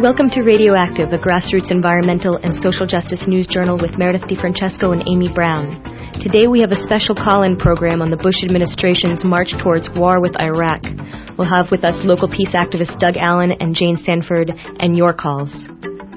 Welcome to Radioactive, a grassroots environmental and social justice news journal with Meredith DeFrancesco and Amy Brown. Today we have a special call-in program on the Bush administration's march towards war with Iraq. We'll have with us local peace activists Doug Allen and Jane Sanford and your calls.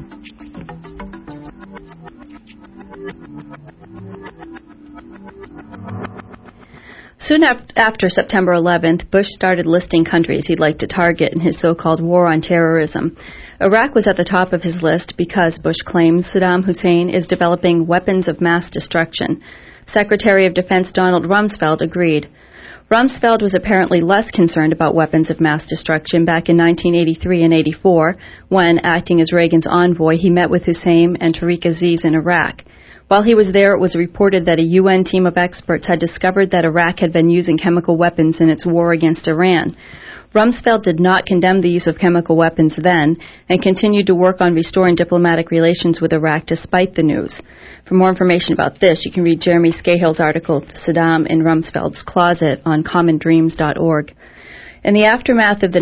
Soon after September 11th, Bush started listing countries he'd like to target in his so-called war on terrorism. Iraq was at the top of his list because, Bush claims, Saddam Hussein is developing weapons of mass destruction. Secretary of Defense Donald Rumsfeld agreed. Rumsfeld was apparently less concerned about weapons of mass destruction back in 1983 and 84, when, acting as Reagan's envoy, he met with Hussein and Tariq Aziz in Iraq. While he was there, it was reported that a UN team of experts had discovered that Iraq had been using chemical weapons in its war against Iran. Rumsfeld did not condemn the use of chemical weapons then and continued to work on restoring diplomatic relations with Iraq despite the news. For more information about this, you can read Jeremy Scahill's article, Saddam in Rumsfeld's Closet, on commondreams.org. In the aftermath of the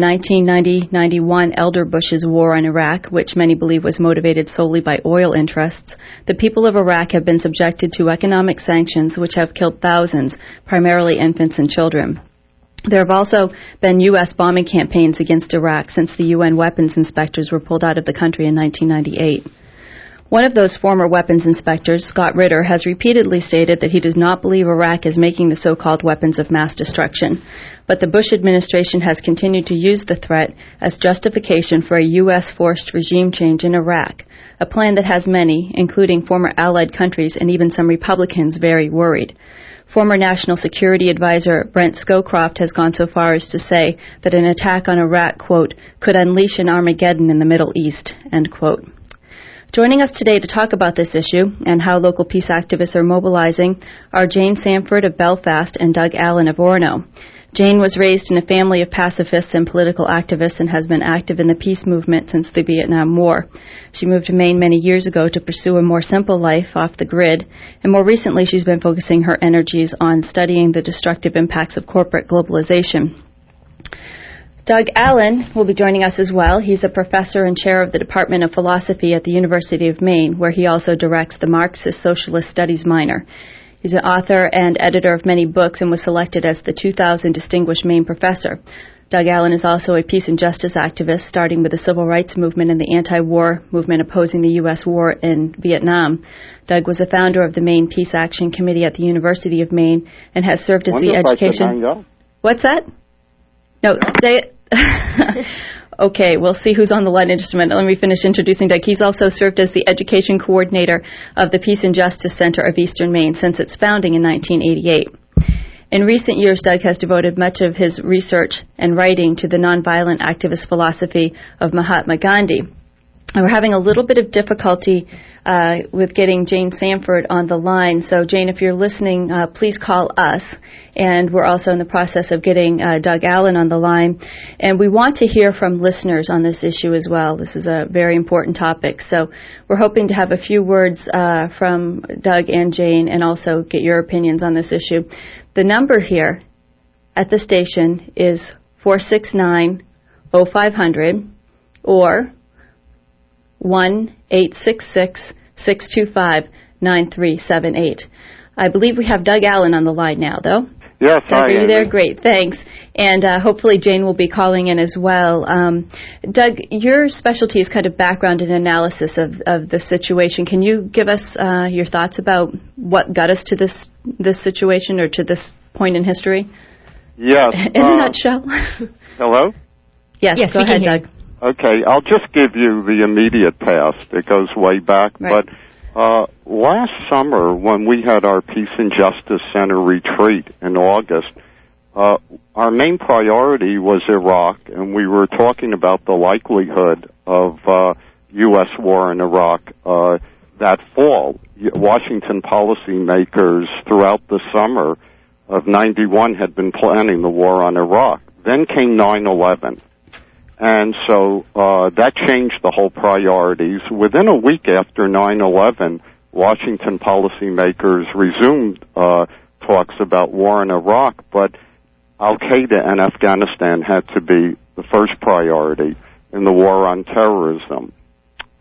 1990-91 elder Bush's war on Iraq, which many believe was motivated solely by oil interests, the people of Iraq have been subjected to economic sanctions which have killed thousands, primarily infants and children. There have also been U.S. bombing campaigns against Iraq since the UN weapons inspectors were pulled out of the country in 1998. One of those former weapons inspectors, Scott Ritter, has repeatedly stated that he does not believe Iraq is making the so-called weapons of mass destruction. But the Bush administration has continued to use the threat as justification for a U.S. forced regime change in Iraq, a plan that has many, including former Allied countries and even some Republicans, very worried. Former National Security Advisor Brent Scowcroft has gone so far as to say that an attack on Iraq, quote, could unleash an Armageddon in the Middle East, end quote. Joining us today to talk about this issue and how local peace activists are mobilizing are Jane Sanford of Belfast and Doug Allen of Orono. Jane was raised in a family of pacifists and political activists and has been active in the peace movement since the Vietnam War. She moved to Maine many years ago to pursue a more simple life off the grid, and more recently she's been focusing her energies on studying the destructive impacts of corporate globalization. Doug Allen will be joining us as well. He's a professor and chair of the Department of Philosophy at the University of Maine, where he also directs the Marxist Socialist Studies minor. He's an author and editor of many books and was selected as the 2000 Distinguished Maine Professor. Doug Allen is also a peace and justice activist, starting with the civil rights movement and the anti-war movement opposing the U.S. war in Vietnam. Doug was a founder of the Maine Peace Action Committee at the University of Maine and has served as the education... What's that? No, say it. Okay, we'll see who's on the line in just a minute. Let me finish introducing Doug. He's also served as the education coordinator of the Peace and Justice Center of Eastern Maine since its founding in 1988. In recent years, Doug has devoted much of his research and writing to the nonviolent activist philosophy of Mahatma Gandhi. And we're having a little bit of difficulty with getting Jane Sanford on the line. So, Jane, if you're listening, please call us. And we're also in the process of getting Doug Allen on the line. And we want to hear from listeners on this issue as well. This is a very important topic. So we're hoping to have a few words from Doug and Jane and also get your opinions on this issue. The number here at the station is 469-0500 or 1-866-625-9378. I believe we have Doug Allen on the line now, though. Yes, Doug, are you there? Great, thanks. And hopefully Jane will be calling in as well. Doug, your specialty is kind of background and analysis of the situation. Can you give us your thoughts about what got us to this situation or to this point in history? Yes. In a nutshell. Hello? Yes, go ahead, Doug. Okay, I'll just give you the immediate past. It goes way back. Right. But last summer, when we had our Peace and Justice Center retreat in August, our main priority was Iraq, and we were talking about the likelihood of U.S. war in Iraq that fall. Washington policymakers throughout the summer of 91 had been planning the war on Iraq. Then came 9/11. And so that changed the whole priorities. Within a week after 9/11, Washington policymakers resumed talks about war in Iraq, but Al-Qaeda and Afghanistan had to be the first priority in the war on terrorism.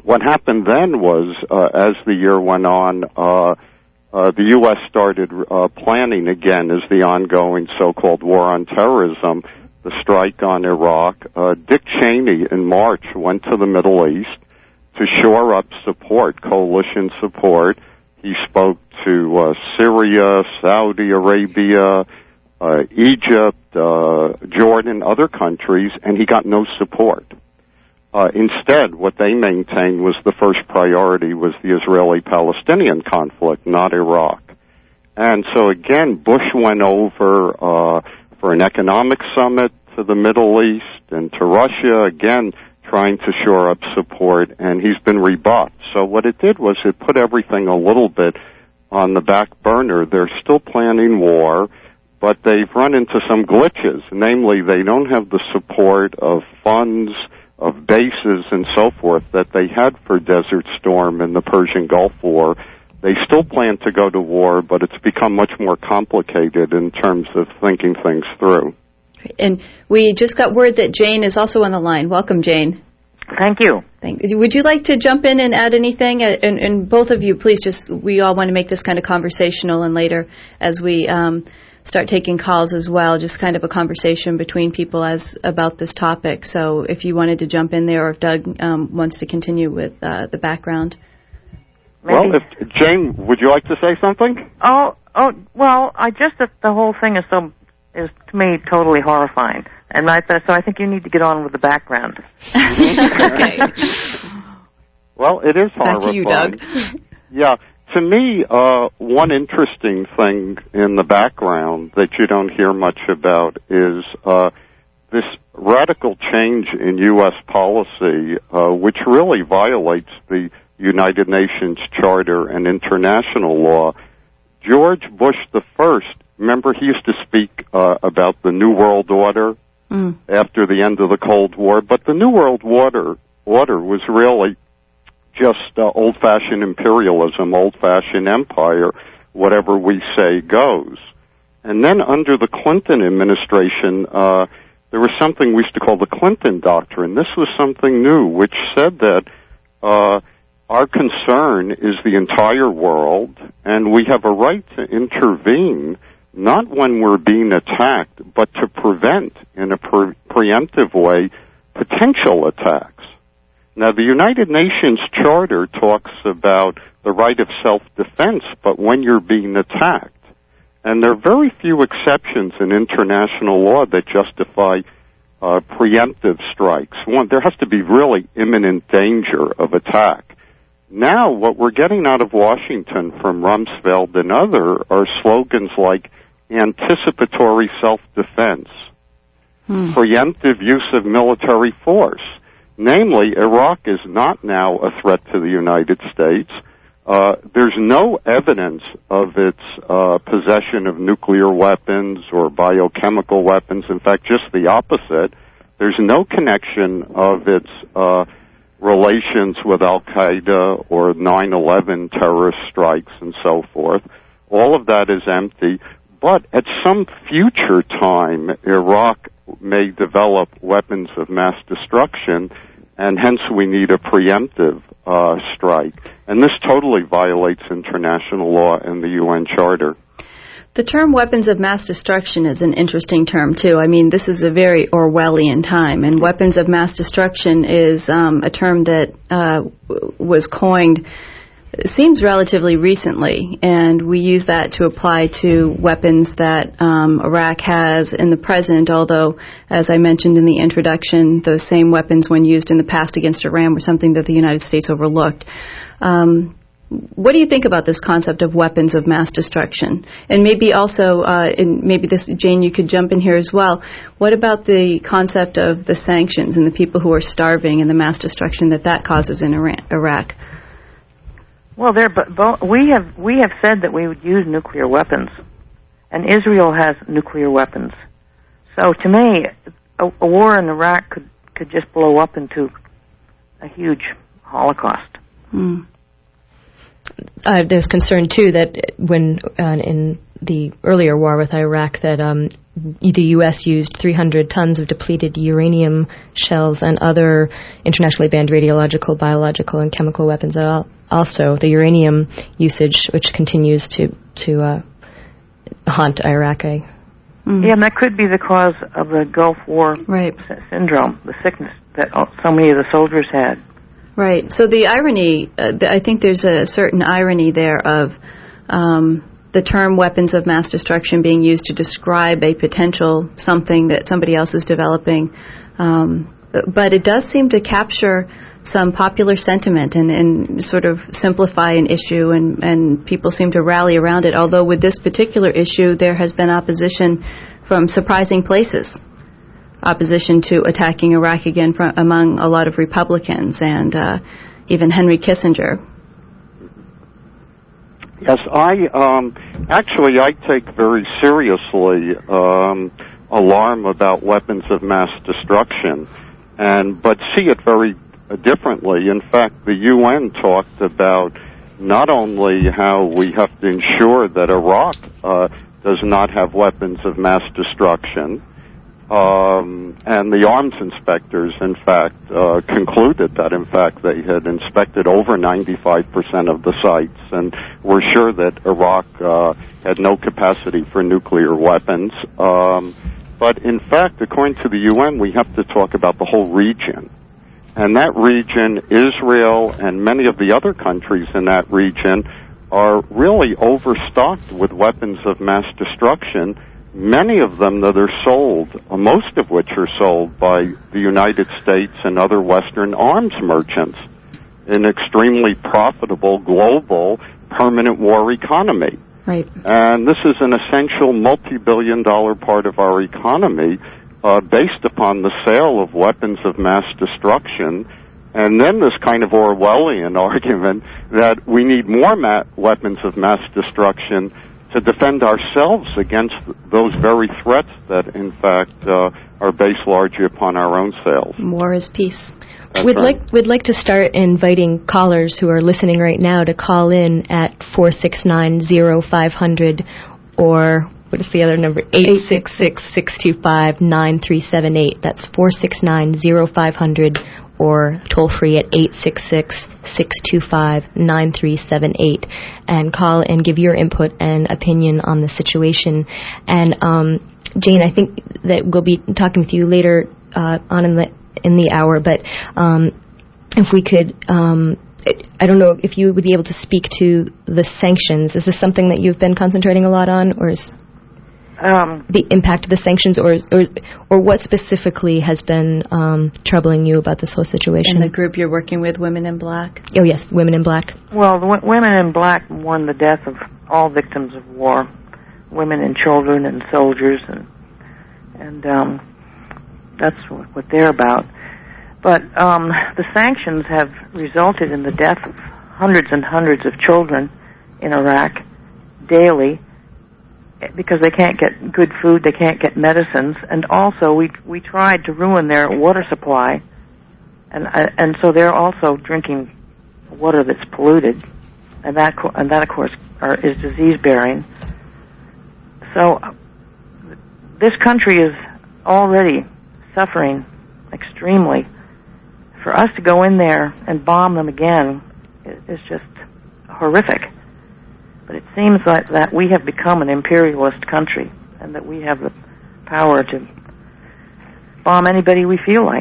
what happened then was, as the year went on, the U.S. started planning again as the ongoing so-called war on terrorism, the strike on Iraq. Dick Cheney in March went to the Middle East to shore up support, coalition support. He spoke to Syria, Saudi Arabia, Egypt, Jordan, other countries, and he got no support. Instead, what they maintained was the first priority was the Israeli-Palestinian conflict, not Iraq. And so again, Bush went over for an economic summit to the Middle East and to Russia, again, trying to shore up support, and he's been rebuffed. So what it did was it put everything a little bit on the back burner. They're still planning war, but they've run into some glitches. Namely, they don't have the support of funds, of bases, and so forth that they had for Desert Storm and the Persian Gulf War. They still plan to go to war, but it's become much more complicated in terms of thinking things through. And we just got word that Jane is also on the line. Welcome, Jane. Thank you. Would you like to jump in and add anything? And both of you, please, we all want to make this kind of conversational, and later as we start taking calls as well, just kind of a conversation between people about this topic. So if you wanted to jump in there, or if Doug wants to continue with the background. Well, Jane, would you like to say something? Well, the whole thing is to me totally horrifying, and so I think you need to get on with the background. Okay. Well, it is horrifying. Back to you, Doug. Yeah, to me, one interesting thing in the background that you don't hear much about is this radical change in U.S. policy, which really violates the United Nations Charter and international law. George Bush the First, remember, he used to speak about the New World Order after the end of the Cold War, but the New World Order was really just old-fashioned imperialism, old-fashioned empire, whatever we say goes. And then under the Clinton administration, there was something we used to call the Clinton Doctrine. This was something new, which said that our concern is the entire world, and we have a right to intervene, not when we're being attacked, but to prevent, in a preemptive way, potential attacks. Now, the United Nations Charter talks about the right of self-defense, but when you're being attacked. And there are very few exceptions in international law that justify preemptive strikes. One, there has to be really imminent danger of attack. Now, what we're getting out of Washington from Rumsfeld and other are slogans like anticipatory self-defense, preemptive use of military force. Namely, Iraq is not now a threat to the United States. There's no evidence of its possession of nuclear weapons or biochemical weapons. In fact, just the opposite. There's no connection of its relations with Al-Qaeda or 9/11 terrorist strikes and so forth. All of that is empty. But at some future time, Iraq may develop weapons of mass destruction, and hence we need a preemptive strike. And this totally violates international law and the UN Charter. The term weapons of mass destruction is an interesting term, too. I mean, this is a very Orwellian time, and weapons of mass destruction is a term that was coined, it seems, relatively recently, and we use that to apply to weapons that Iraq has in the present, although, as I mentioned in the introduction, those same weapons when used in the past against Iran were something that the United States overlooked. What do you think about this concept of weapons of mass destruction? And maybe also, Jane, you could jump in here as well. What about the concept of the sanctions and the people who are starving and the mass destruction that causes in Iraq? Well, we have said that we would use nuclear weapons, and Israel has nuclear weapons. So to me, a war in Iraq could just blow up into a huge Holocaust. There's concern, too, that when in the earlier war with Iraq, that the U.S. used 300 tons of depleted uranium shells and other internationally banned radiological, biological, and chemical weapons. Also, the uranium usage, which continues to haunt Iraq. Yeah, and that could be the cause of the Gulf War syndrome, the sickness that so many of the soldiers had. Right. So the irony, I think there's a certain irony there of the term weapons of mass destruction being used to describe a potential something that somebody else is developing. But it does seem to capture some popular sentiment and sort of simplify an issue, and people seem to rally around it, although with this particular issue there has been opposition from surprising places. Opposition to attacking Iraq again among a lot of Republicans and even Henry Kissinger. Yes, I take very seriously alarm about weapons of mass destruction, but see it very differently. In fact, the UN talked about not only how we have to ensure that Iraq does not have weapons of mass destruction, and the arms inspectors, in fact, concluded that, in fact, they had inspected over 95% of the sites and were sure that Iraq had no capacity for nuclear weapons. But, in fact, according to the UN, we have to talk about the whole region. And that region, Israel, and many of the other countries in that region are really overstocked with weapons of mass destruction, many of them that are sold, most of which are sold by the United States and other Western arms merchants, an extremely profitable global permanent war economy. Right. And this is an essential multi-billion-dollar part of our economy based upon the sale of weapons of mass destruction. And then this kind of Orwellian argument that we need more weapons of mass destruction to defend ourselves against those very threats that, in fact, are based largely upon our own sales. War is peace. We'd like to start inviting callers who are listening right now to call in at 469-0500 or what is the other number? 866-625-9378. That's 469-0500 or toll free at 866-625-9378, and call and give your input and opinion on the situation. And Jane, I think that we'll be talking with you later on in the hour, but if we could, I don't know if you would be able to speak to the sanctions. Is this something that you've been concentrating a lot on, or is the impact of the sanctions, or what specifically has been troubling you about this whole situation? And the group you're working with, Women in Black? Oh, yes, Women in Black. Well, the Women in Black mourn the death of all victims of war, women and children and soldiers, and that's what they're about. But the sanctions have resulted in the death of hundreds and hundreds of children in Iraq daily, because they can't get good food, they can't get medicines, and also we tried to ruin their water supply, and so they're also drinking water that's polluted, and that of course is disease bearing. So this country is already suffering extremely. For us to go in there and bomb them again is just horrific. But it seems like that we have become an imperialist country and that we have the power to bomb anybody we feel like.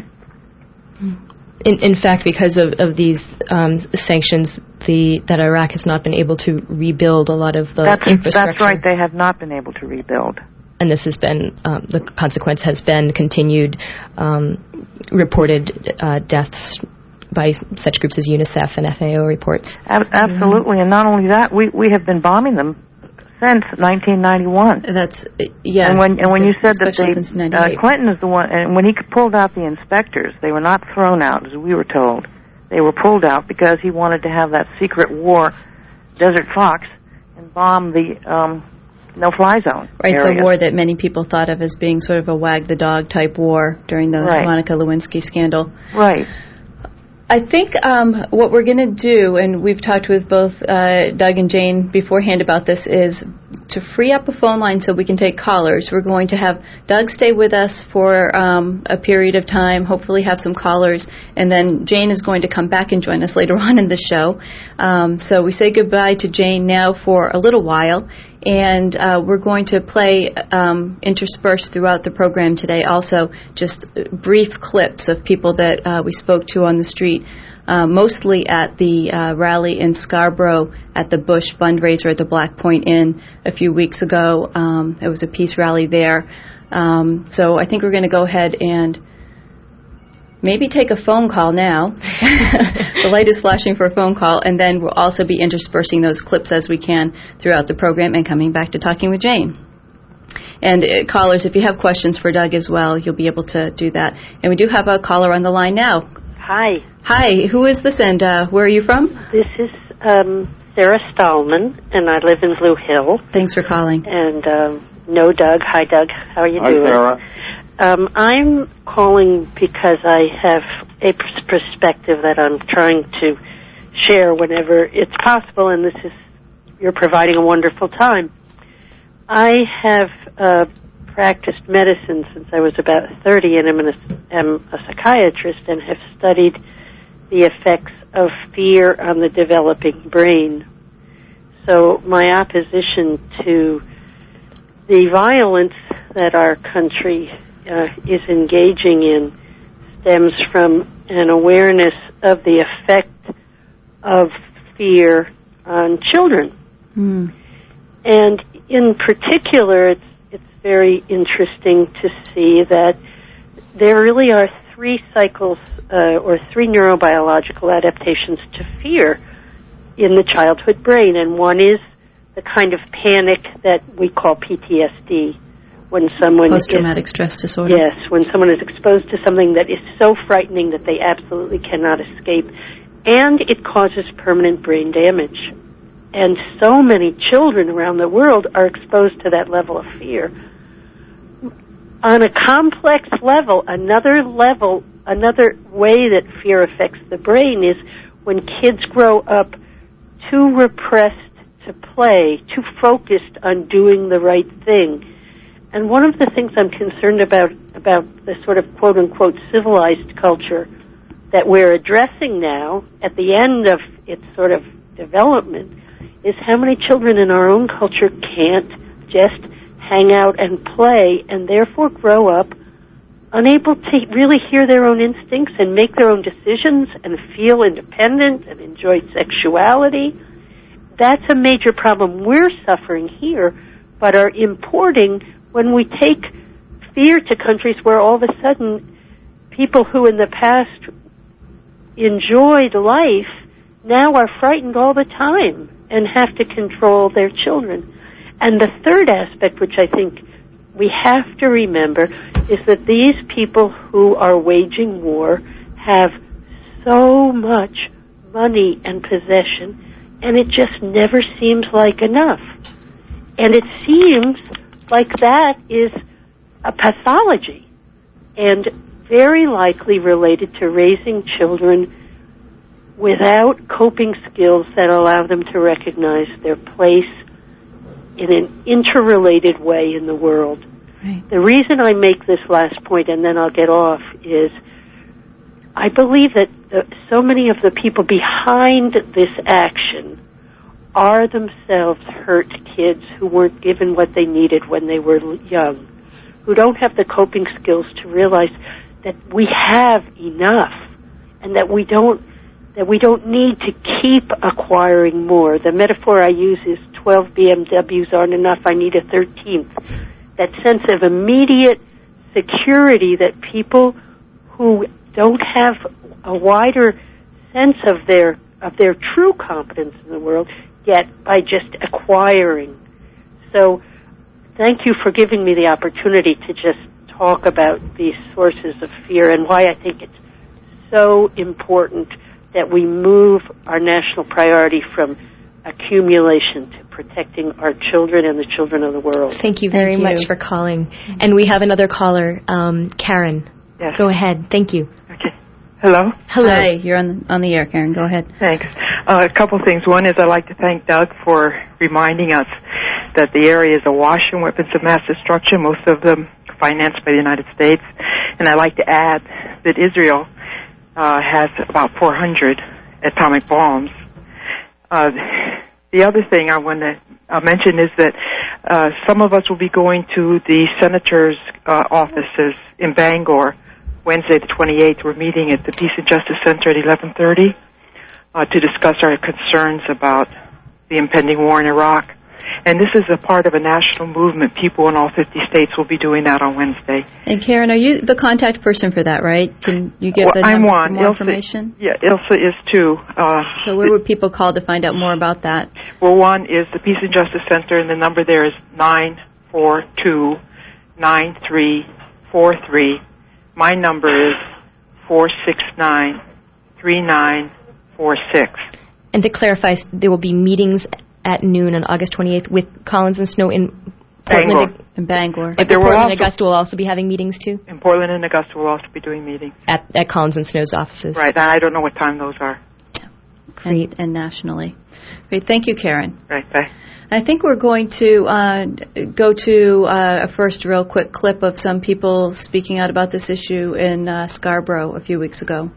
In fact, because of these sanctions, that Iraq has not been able to rebuild a lot of the infrastructure. That's right, they have not been able to rebuild. And this has been, the consequence has been continued reported deaths by such groups as UNICEF and FAO reports. Absolutely, and not only that, we have been bombing them since 1991. That's And when you said that Clinton is the one, and when he pulled out the inspectors, they were not thrown out as we were told. They were pulled out because he wanted to have that secret war, Desert Fox, and bomb the no-fly zone area. The war that many people thought of as being sort of a wag-the-dog type war during the Monica Lewinsky scandal. Right. I think what we're going to do, and we've talked with both Doug and Jane beforehand about this, is to free up a phone line so we can take callers, we're going to have Doug stay with us for a period of time, hopefully have some callers, and then Jane is going to come back and join us later on in the show. So we say goodbye to Jane now for a little while, and we're going to play interspersed throughout the program today also just brief clips of people that we spoke to on the street, mostly at the rally in Scarborough at the Bush fundraiser at the Black Point Inn a few weeks ago. It was a peace rally there. So I think we're going to go ahead and maybe take a phone call now. The light is flashing for a phone call, and then we'll also be interspersing those clips as we can throughout the program and coming back to Talking with Jane. And callers, if you have questions for Doug as well, you'll be able to do that. And we do have a caller on the line now. Hi. Hi, who is this, and where are you from? This is Sarah Stallman, and I live in Blue Hill. Thanks for calling. And no, Doug. Hi, Doug. How are you doing? Hi, Sarah. I'm calling because I have a perspective that I'm trying to share whenever it's possible, and you're providing a wonderful time. I have practiced medicine since I was about 30, and am a psychiatrist and have studied the effects of fear on the developing brain. So my opposition to the violence that our country is engaging in stems from an awareness of the effect of fear on children. Mm. And in particular, it's very interesting to see that there really are three cycles or three neurobiological adaptations to fear in the childhood brain, and one is the kind of panic that we call PTSD. When someone post-traumatic stress disorder. Yes, when someone is exposed to something that is so frightening that they absolutely cannot escape, and it causes permanent brain damage. And so many children around the world are exposed to that level of fear. On a complex level, another way that fear affects the brain is when kids grow up too repressed to play, too focused on doing the right thing. And one of the things I'm concerned about the sort of quote-unquote civilized culture that we're addressing now at the end of its sort of development is how many children in our own culture can't just hang out and play and therefore grow up unable to really hear their own instincts and make their own decisions and feel independent and enjoy sexuality. That's a major problem we're suffering here, but are importing when we take fear to countries where all of a sudden people who in the past enjoyed life now are frightened all the time and have to control their children. And the third aspect, which I think we have to remember, is that these people who are waging war have so much money and possession, and it just never seems like enough. And it seems like that is a pathology and very likely related to raising children without coping skills that allow them to recognize their place in an interrelated way in the world. Right. The reason I make this last point, and then I'll get off, is I believe that so many of the people behind this action are themselves hurt kids who weren't given what they needed when they were young, who don't have the coping skills to realize that we have enough and that we don't need to keep acquiring more. The metaphor I use is 12 BMWs aren't enough, I need a 13th. That sense of immediate security that people who don't have a wider sense of their true competence in the world get by just acquiring. So thank you for giving me the opportunity to just talk about these sources of fear and why I think it's so important that we move our national priority from accumulation to protecting our children and the children of the world. Thank you very much for calling. And we have another caller, Karen. Yes. Go ahead. Thank you. Okay. Hello? Hello. Hi, you're on the air, Karen. Go ahead. Thanks. A couple things. One is I'd like to thank Doug for reminding us that the area is awash in weapons of mass destruction, most of them financed by the United States. And I'd like to add that Israel has about 400 atomic bombs. The other thing I want to mention is that some of us will be going to the senators' offices in Bangor Wednesday the 28th. We're meeting at the Peace and Justice Center at 11:30 to discuss our concerns about the impending war in Iraq. And this is a part of a national movement. People in all 50 states will be doing that on Wednesday. And Karen, are you the contact person for that, right? Can you give the I'm one. more information? Yeah, Ilsa is too. So where would people call to find out more about that? Well, one is the Peace and Justice Center, and the number there is 942-9343. My number is 469-3946. And to clarify, there will be meetings at noon on August 28th with Collins and Snow in Portland and Bangor. But Portland and Augusta will also be having meetings too? In Portland and Augusta will also be doing meetings. At Collins and Snow's offices. Right, and I don't know what time those are. Great. And nationally. Great, thank you, Karen. Right, bye. I think we're going to go to a first real quick clip of some people speaking out about this issue in Scarborough a few weeks ago.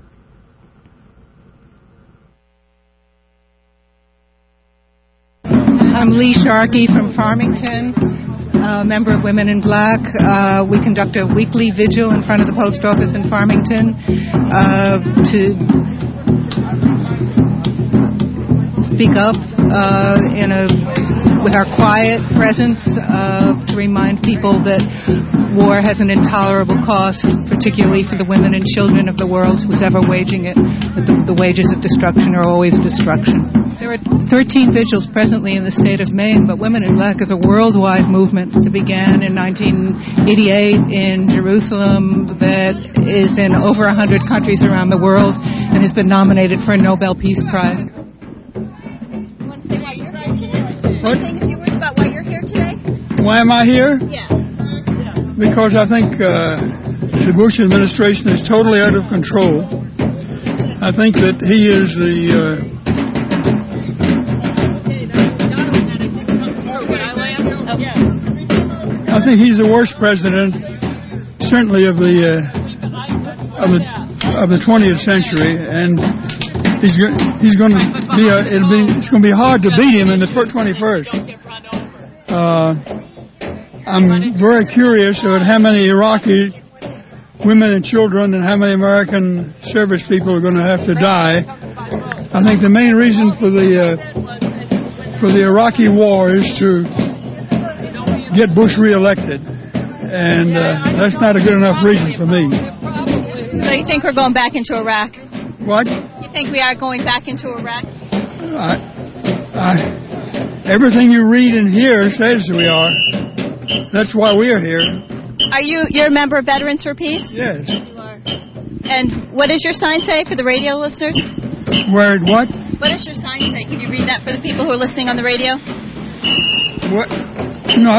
I'm Lee Sharkey from Farmington, a member of Women in Black. We conduct a weekly vigil in front of the post office in Farmington to speak up with our quiet presence to remind people that war has an intolerable cost, particularly for the women and children of the world, who's ever waging it. That the wages of destruction are always destruction. There are 13 vigils presently in the state of Maine, but Women in Black is a worldwide movement that began in 1988 in Jerusalem, that is in over 100 countries around the world, and has been nominated for a Nobel Peace Prize. What? Saying a few words about why you're here today? Why am I here? Yeah. Because I think the Bush administration is totally out of control. I think that he is I think he's the worst president, certainly of the 20th century, and it's going to be it's going to be hard to beat him in the 21st. I'm very curious about how many Iraqi women and children and how many American service people are going to have to die. I think the main reason for the Iraqi war is to get Bush reelected, and that's not a good enough reason for me. So you think we're going back into Iraq? What? You think we are going back into Iraq? Everything you read and hear says we are. That's why we're here. You're a member of Veterans for Peace? Yes. You are. And what does your sign say for the radio listeners? What? What does your sign say? Can you read that for the people who are listening on the radio? What? No,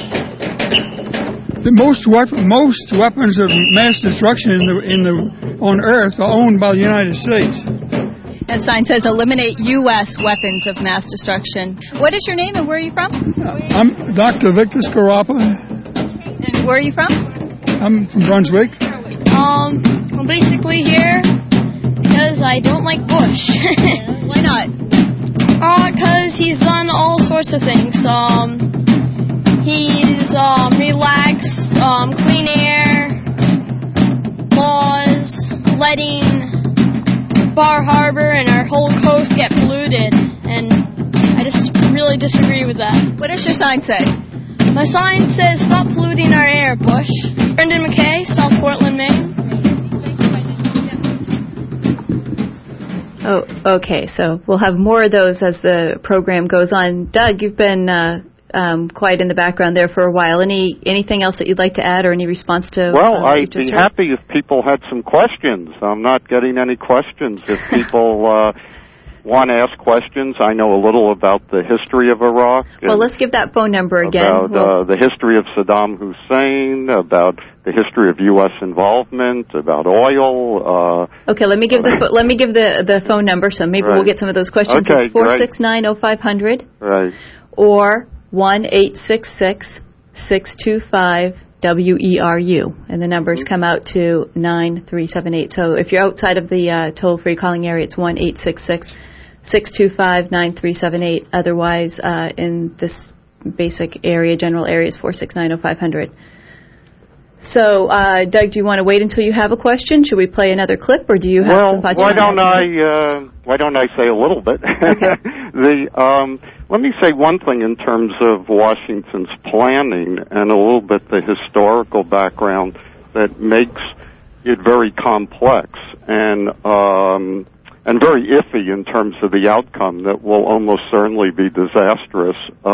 most weapons of mass destruction on Earth are owned by the United States. And the sign says, eliminate U.S. weapons of mass destruction. What is your name and where are you from? I'm Dr. Victor Scarapa. And where are you from? I'm from Brunswick. I'm basically here because I don't like Bush. Why not? Because he's done all sorts of things. He's relaxed, clean air, laws, letting Bar Harbor and our whole coast get polluted, and I just really disagree with that. What does your sign say? My sign says, stop polluting our air, Bush. Brendan McKay, South Portland, Maine. Oh, okay, so we'll have more of those as the program goes on. Doug, you've been quiet in the background there for a while. Anything else that you'd like to add or any response to Well, I'd be happy if people had some questions. I'm not getting any questions. If people want to ask questions, I know a little about the history of Iraq. Well, let's give that phone number again. About the history of Saddam Hussein, about the history of U.S. involvement, about oil. Okay, let me give the phone number, so maybe we'll get some of those questions. Okay, it's 469-0500. Right. Or 1-866-625-WERU. And the numbers come out to 9378. So if you're outside of the toll-free calling area, it's 1-866-625-9378. Otherwise, in this basic area, general area, is 469-0500. So, Doug, do you want to wait until you have a question? Should we play another clip, or do you have some thoughts? Why don't I say a little bit? Okay. Let me say one thing in terms of Washington's planning and a little bit the historical background that makes it very complex and very iffy in terms of the outcome that will almost certainly be disastrous.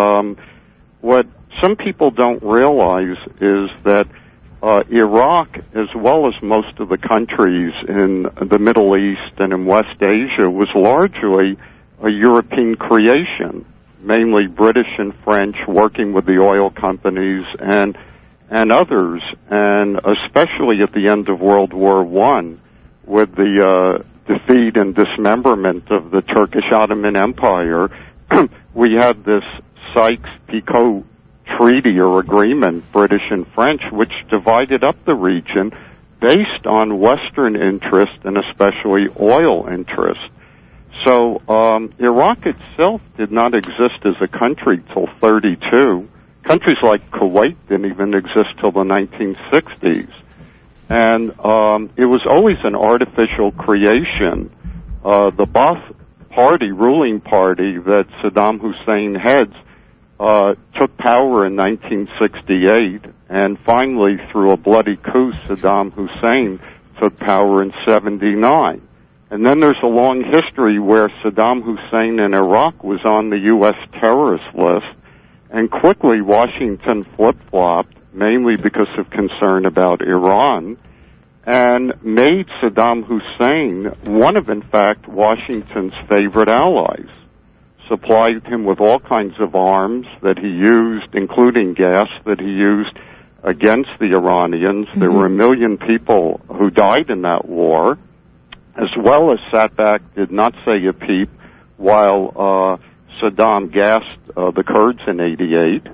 What some people don't realize is that Iraq, as well as most of the countries in the Middle East and in West Asia, was largely a European creation, mainly British and French working with the oil companies and others, and especially at the end of World War I, with the defeat and dismemberment of the Turkish Ottoman Empire, we had this Sykes-Picot treaty or agreement, British and French, which divided up the region based on Western interest and especially oil interest. So Iraq itself did not exist as a country till 1932. Countries like Kuwait didn't even exist till the 1960s. And it was always an artificial creation. The Ba'ath Party, ruling party that Saddam Hussein heads, took power in 1968, and finally, through a bloody coup, Saddam Hussein took power in 1979. And then there's a long history where Saddam Hussein in Iraq was on the U.S. terrorist list, and quickly Washington flip-flopped, mainly because of concern about Iran, and made Saddam Hussein one of, in fact, Washington's favorite allies. Supplied him with all kinds of arms that he used, including gas that he used against the Iranians. Mm-hmm. There were 1 million people who died in that war, as well as sat back, did not say a peep, while Saddam gassed the Kurds in 1988.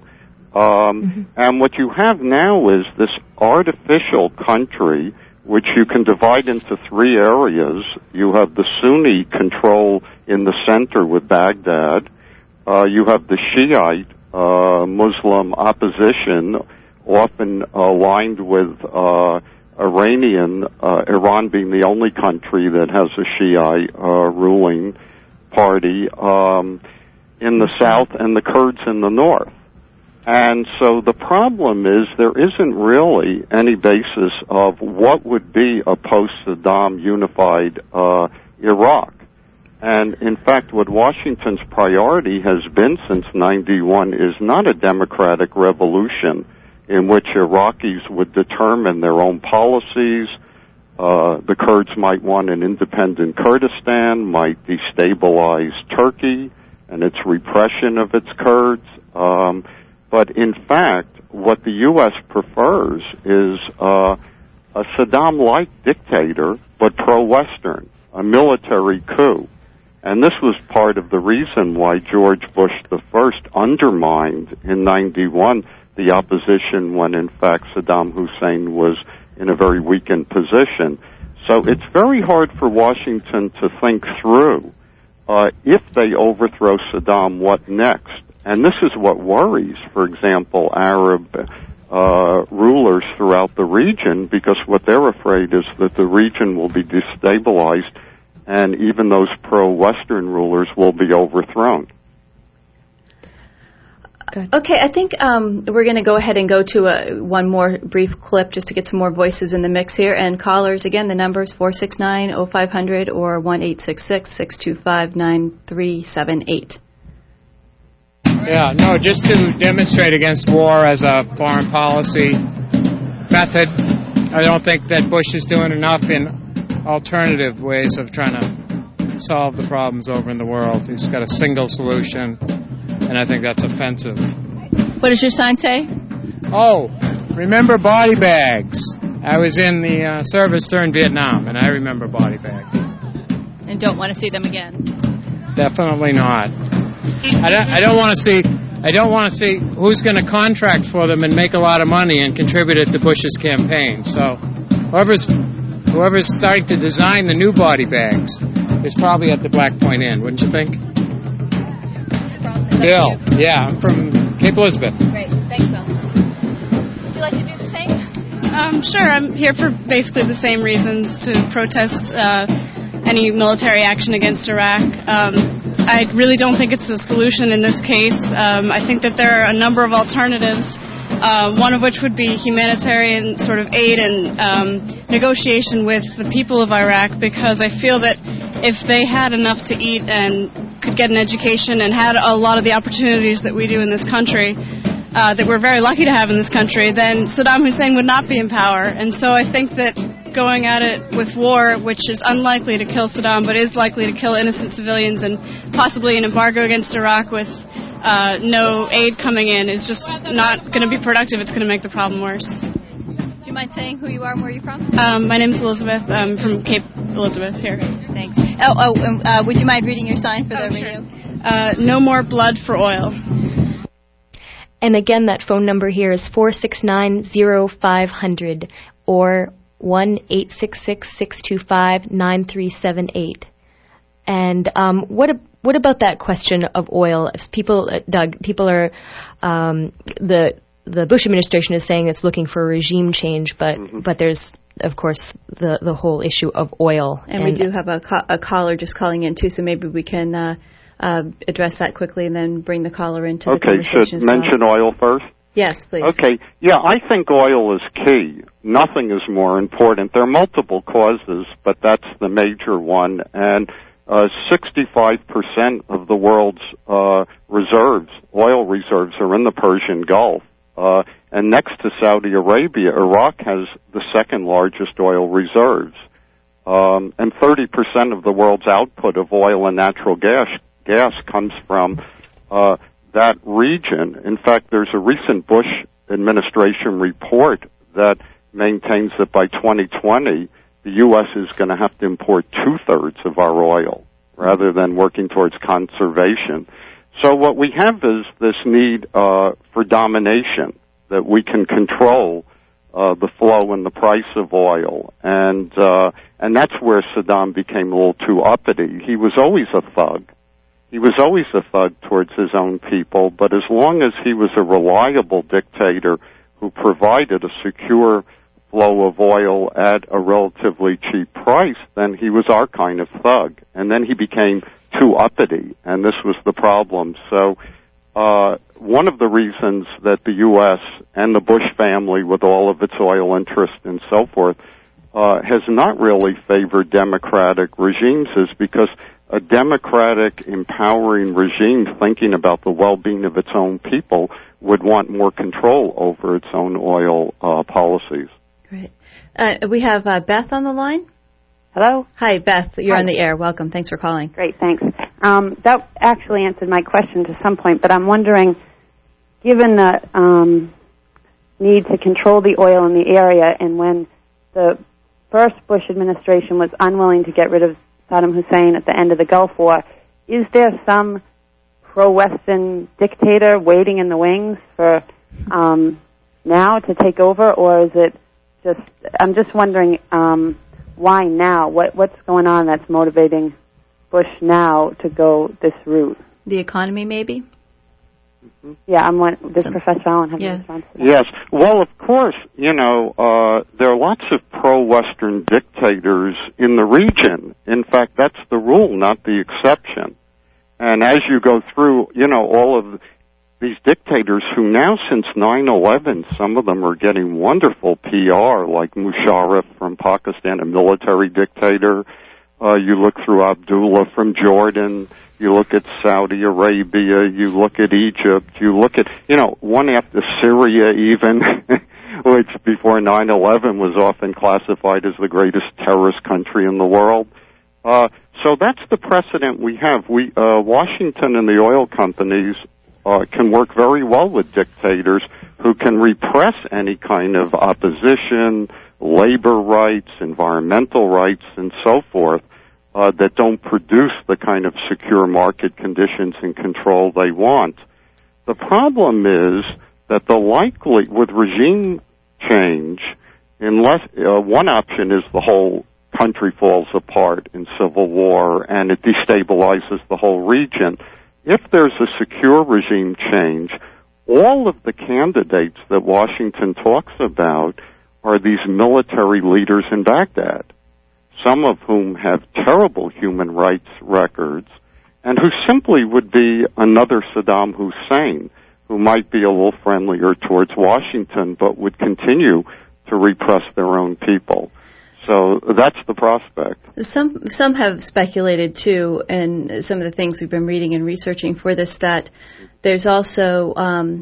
And what you have now is this artificial country, which you can divide into 3 areas. You have the Sunni control in the center with Baghdad. You have the Shiite Muslim opposition, often aligned with Iran being the only country that has a Shiite ruling party in the south, and the Kurds in the north. And so the problem is there isn't really any basis of what would be a post-Saddam unified Iraq. And in fact, what Washington's priority has been since 91 is not a democratic revolution in which Iraqis would determine their own policies. The Kurds might want an independent Kurdistan, might destabilize Turkey and its repression of its Kurds. But in fact, what the U.S. prefers is a Saddam-like dictator, but pro-Western, a military coup. And this was part of the reason why George Bush I undermined in 91 the opposition when, in fact, Saddam Hussein was in a very weakened position. So it's very hard for Washington to think through, if they overthrow Saddam, what next? And this is what worries, for example, Arab rulers throughout the region, because what they're afraid is that the region will be destabilized and even those pro-Western rulers will be overthrown. Good. Okay, I think we're going to go ahead and go to one more brief clip just to get some more voices in the mix here. And callers, again, the number is 469-0500 or 1-866-625-9378. Yeah, no, just to demonstrate against war as a foreign policy method. I don't think that Bush is doing enough in alternative ways of trying to solve the problems over in the world. He's got a single solution, and I think that's offensive. What does your sign say? Oh, remember body bags. I was in the service during Vietnam, and I remember body bags. And don't want to see them again? Definitely not. I don't want to see I don't want to see who's going to contract for them and make a lot of money and contribute it to Bush's campaign. So whoever's starting to design the new body bags is probably at the Black Point Inn, wouldn't you think? Bill. Yeah, I'm from Cape Elizabeth. Great. Thanks, Bill. Would you like to do the same? Sure. I'm here for basically the same reasons, to protest any military action against Iraq. I really don't think it's a solution in this case. I think that there are a number of alternatives, one of which would be humanitarian sort of aid and negotiation with the people of Iraq, because I feel that if they had enough to eat and could get an education and had a lot of the opportunities that we do in this country, that we're very lucky to have in this country, then Saddam Hussein would not be in power. And so I think that going at it with war, which is unlikely to kill Saddam but is likely to kill innocent civilians, and possibly an embargo against Iraq with no aid coming in, is just not going to be productive. It's going to make the problem worse. Do you mind saying who you are and where you're from? My name is Elizabeth. I'm from Cape Elizabeth here. Thanks. Would you mind reading your sign for the radio? Sure. No more blood for oil. And again, that phone number here is 469-0500 or 1-866-625-9378. And what about that question of oil? If people, Doug, people are the Bush administration is saying it's looking for a regime change, but there's of course the whole issue of oil. And we do have a caller just calling in too, so maybe we can address that quickly and then bring the caller into the conversation. Okay, should mention oil first? Yes, please. Okay, yeah, I think oil is key. Nothing is more important. There are multiple causes, but that's the major one. And 65% of the world's reserves, oil reserves, are in the Persian Gulf. And next to Saudi Arabia, Iraq has the second largest oil reserves. And 30% of the world's output of oil and natural gas comes from that region. In fact, there's a recent Bush administration report that maintains that by 2020, the U.S. is going to have to import 2/3 of our oil rather than working towards conservation. So what we have is this need for domination, that we can control the flow and the price of oil. And that's where Saddam became a little too uppity. He was always a thug. He was always a thug towards his own people, but as long as he was a reliable dictator who provided a secure flow of oil at a relatively cheap price, then he was our kind of thug. And then he became too uppity, and this was the problem. So one of the reasons that the U.S. and the Bush family, with all of its oil interest and so forth, has not really favored democratic regimes is because a democratic, empowering regime thinking about the well-being of its own people would want more control over its own oil policies. Great. We have Beth on the line. Hello? Hi, Beth. You're on the air. Welcome. Thanks for calling. Great, thanks. That actually answered my question to some point, but I'm wondering, given the need to control the oil in the area, and when the first Bush administration was unwilling to get rid of Saddam Hussein at the end of the Gulf War, is there some pro-Western dictator waiting in the wings for now to take over, or is it just, I'm just wondering why now? What's going on that's motivating Bush now to go this route? The economy, maybe? Mm-hmm. Yeah, does Professor Allen have a response to that? Yes. Well, of course, there are lots of pro-Western dictators in the region. In fact, that's the rule, not the exception. And as you go through, all of these dictators who now, since 9/11, some of them are getting wonderful PR, like Musharraf from Pakistan, a military dictator. You look through Abdullah from Jordan. You look at Saudi Arabia. You look at Egypt. You look at, one after Syria even, which before 9/11 was often classified as the greatest terrorist country in the world. So that's the precedent we have. Washington and the oil companies can work very well with dictators who can repress any kind of opposition, labor rights, environmental rights, and so forth, that don't produce the kind of secure market conditions and control they want. The problem is that with regime change, unless one option is the whole country falls apart in civil war and it destabilizes the whole region. If there's a secure regime change, all of the candidates that Washington talks about are these military leaders in Baghdad, some of whom have terrible human rights records and who simply would be another Saddam Hussein, who might be a little friendlier towards Washington but would continue to repress their own people. So that's the prospect. Some have speculated, too, and some of the things we've been reading and researching for this, that there's also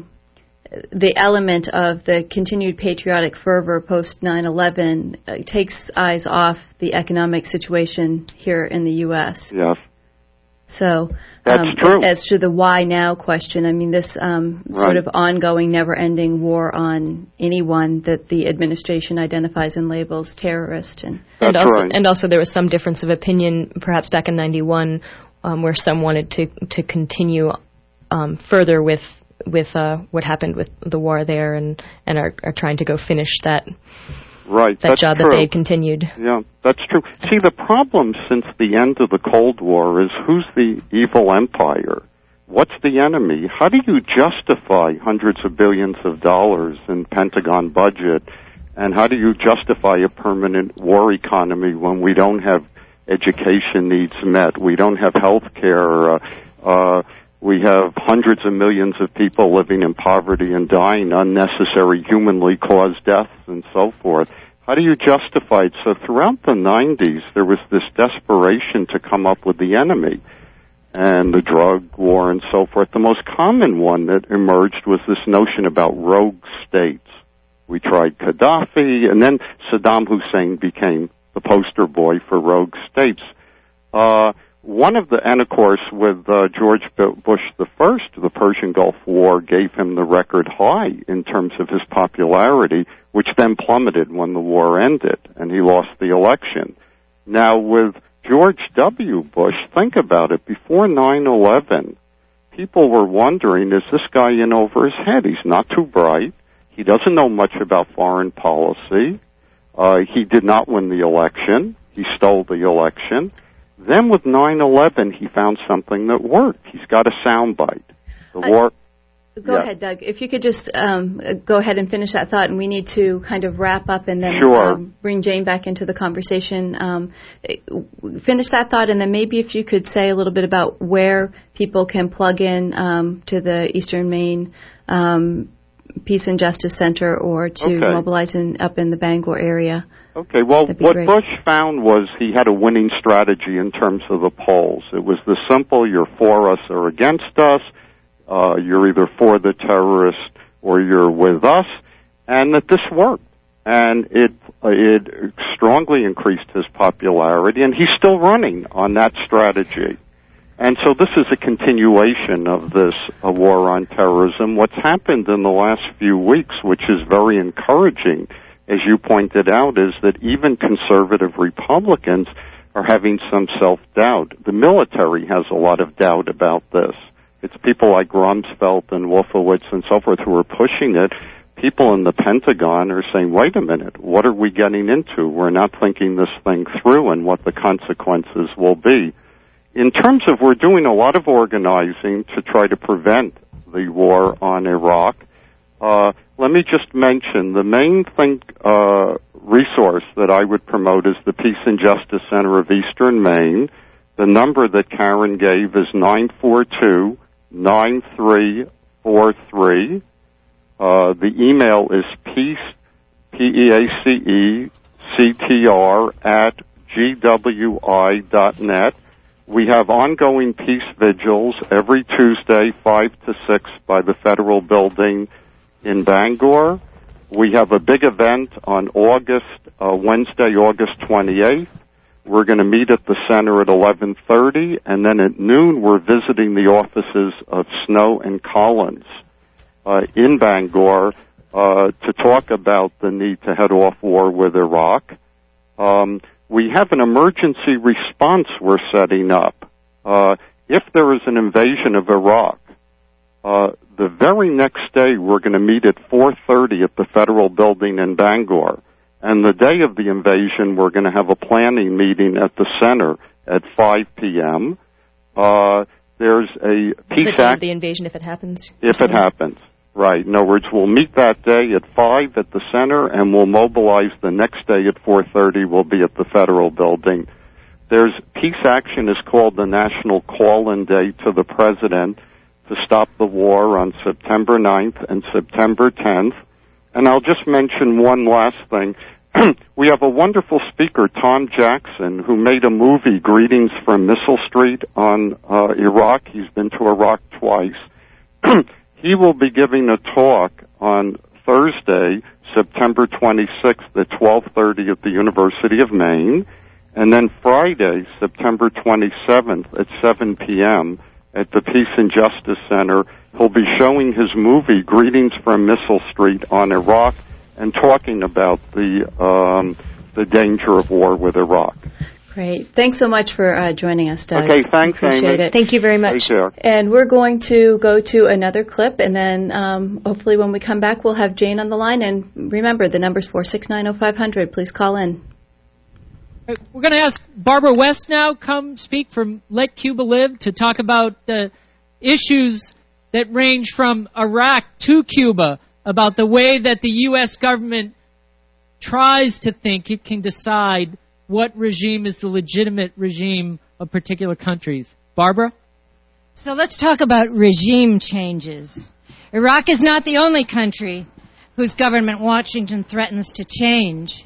the element of the continued patriotic fervor post 9/11 takes eyes off the economic situation here in the U.S. Yes. So that's true. As to the why now question, I mean, this sort of ongoing, never-ending war on anyone that the administration identifies and labels terrorist. And also there was some difference of opinion, perhaps back in 91, where some wanted to continue further with what happened with the war there and are trying to go finish that. Right, that job true. That they continued. Yeah, that's true. See, the problem since the end of the Cold War is who's the evil empire? What's the enemy? How do you justify hundreds of billions of dollars in Pentagon budget, and how do you justify a permanent war economy when we don't have education needs met, we don't have health care, we have hundreds of millions of people living in poverty and dying, unnecessary humanly caused deaths and so forth. How do you justify it? So throughout the 90s, there was this desperation to come up with the enemy and the drug war and so forth. The most common one that emerged was this notion about rogue states. We tried Gaddafi, and then Saddam Hussein became the poster boy for rogue states. And of course, with George Bush the First, the Persian Gulf War gave him the record high in terms of his popularity, which then plummeted when the war ended, and he lost the election. Now, with George W. Bush, think about it, before 9/11, people were wondering, is this guy in over his head? He's not too bright. He doesn't know much about foreign policy. He did not win the election. He stole the election. Then with 9/11, he found something that worked. He's got a soundbite. The war. Go ahead, Doug. If you could just go ahead and finish that thought, and we need to kind of wrap up and then bring Jane back into the conversation. Finish that thought, and then maybe if you could say a little bit about where people can plug in to the Eastern Maine Peace and Justice Center or to mobilize up in the Bangor area. Okay, well, what Bush found was he had a winning strategy in terms of the polls. It was the simple, you're for us or against us, you're either for the terrorists or you're with us, and that this worked. And it strongly increased his popularity, and he's still running on that strategy. And so this is a continuation of this war on terrorism. What's happened in the last few weeks, which is very encouraging, as you pointed out, is that even conservative Republicans are having some self-doubt. The military has a lot of doubt about this. It's people like Rumsfeld and Wolfowitz and so forth who are pushing it. People in the Pentagon are saying, wait a minute, what are we getting into? We're not thinking this thing through and what the consequences will be. In terms of, we're doing a lot of organizing to try to prevent the war on Iraq. Let me just mention the main resource that I would promote is the Peace and Justice Center of Eastern Maine. The number that Karen gave is 942-9343. The email is peace, PEACECTR @GWI.net. We have ongoing peace vigils every Tuesday, 5 to 6 by the Federal Building in Bangor. We have a big event on Wednesday, August 28th. We're going to meet at the center at 11:30, and then at noon we're visiting the offices of Snow and Collins in Bangor to talk about the need to head off war with Iraq. We have an emergency response we're setting up. If there is an invasion of Iraq, The very next day, we're going to meet at 4:30 at the Federal Building in Bangor. And the day of the invasion, we're going to have a planning meeting at the center at 5 p.m. There's a peace the day act. Of the invasion, if it happens. If it happens, right. In other words, we'll meet that day at 5 at the center, and we'll mobilize the next day at 4:30. We'll be at the Federal Building. There's peace action is called the National Call-In Day to the President to stop the war on September 9th and September 10th. And I'll just mention one last thing. We have a wonderful speaker, Tom Jackson, who made a movie, Greetings from Missile Street, on Iraq. He's been to Iraq twice. He will be giving a talk on Thursday, September 26th at 12:30 at the University of Maine, and then Friday, September 27th at 7 p.m. at the Peace and Justice Center. He'll be showing his movie, Greetings from Missile Street, on Iraq, and talking about the danger of war with Iraq. Great. Thanks so much for joining us, Doug. Okay, thanks, Appreciate Amy. it. Thank you very much. Take care. And we're going to go to another clip, and then hopefully when we come back, we'll have Jane on the line. And remember, the number's 4690500. Please call in. We're going to ask Barbara West now come speak from Let Cuba Live to talk about the issues that range from Iraq to Cuba, about the way that the U.S. government tries to think it can decide what regime is the legitimate regime of particular countries. Barbara? So let's talk about regime changes. Iraq is not the only country whose government Washington threatens to change.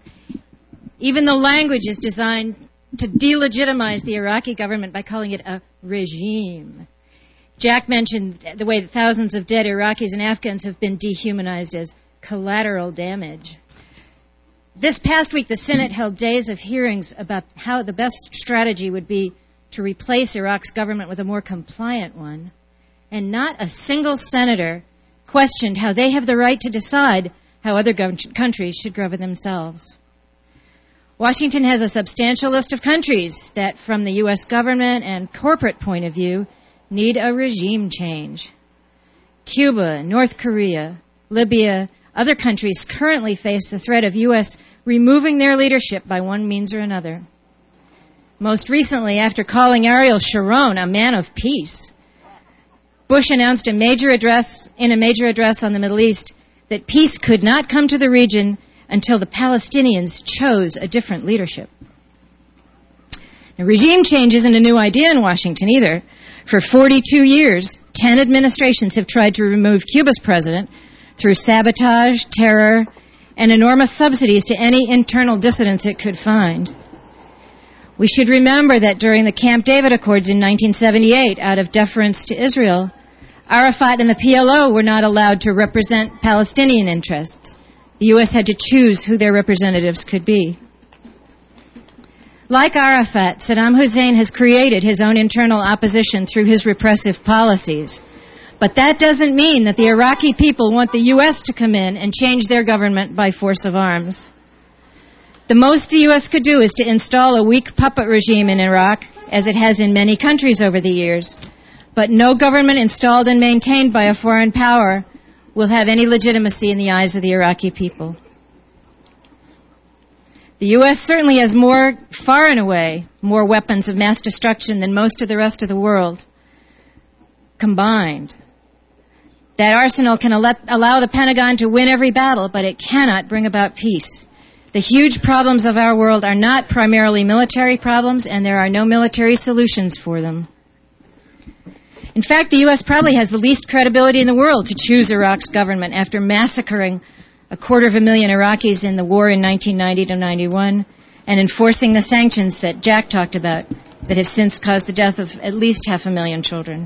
Even the language is designed to delegitimize the Iraqi government by calling it a regime. Jack mentioned the way that thousands of dead Iraqis and Afghans have been dehumanized as collateral damage. This past week, the Senate held days of hearings about how the best strategy would be to replace Iraq's government with a more compliant one. And not a single senator questioned how they have the right to decide how other countries should govern themselves. Washington has a substantial list of countries that, from the U.S. government and corporate point of view, need a regime change. Cuba, North Korea, Libya, other countries currently face the threat of U.S. removing their leadership by one means or another. Most recently, after calling Ariel Sharon a man of peace, Bush announced in a major address on the Middle East that peace could not come to the region until the Palestinians chose a different leadership. Now, regime change isn't a new idea in Washington either. For 42 years, 10 administrations have tried to remove Cuba's president through sabotage, terror, and enormous subsidies to any internal dissidents it could find. We should remember that during the Camp David Accords in 1978, out of deference to Israel, Arafat and the PLO were not allowed to represent Palestinian interests. The U.S. had to choose who their representatives could be. Like Arafat, Saddam Hussein has created his own internal opposition through his repressive policies. But that doesn't mean that the Iraqi people want the U.S. to come in and change their government by force of arms. The most the U.S. could do is to install a weak puppet regime in Iraq, as it has in many countries over the years. But no government installed and maintained by a foreign power will have any legitimacy in the eyes of the Iraqi people. The U.S. certainly has far and away, more weapons of mass destruction than most of the rest of the world combined. That arsenal can allow the Pentagon to win every battle, but it cannot bring about peace. The huge problems of our world are not primarily military problems, and there are no military solutions for them. In fact, the U.S. probably has the least credibility in the world to choose Iraq's government after massacring 250,000 Iraqis in the war in 1990 to 91 and enforcing the sanctions that Jack talked about that have since caused the death of at least 500,000 children.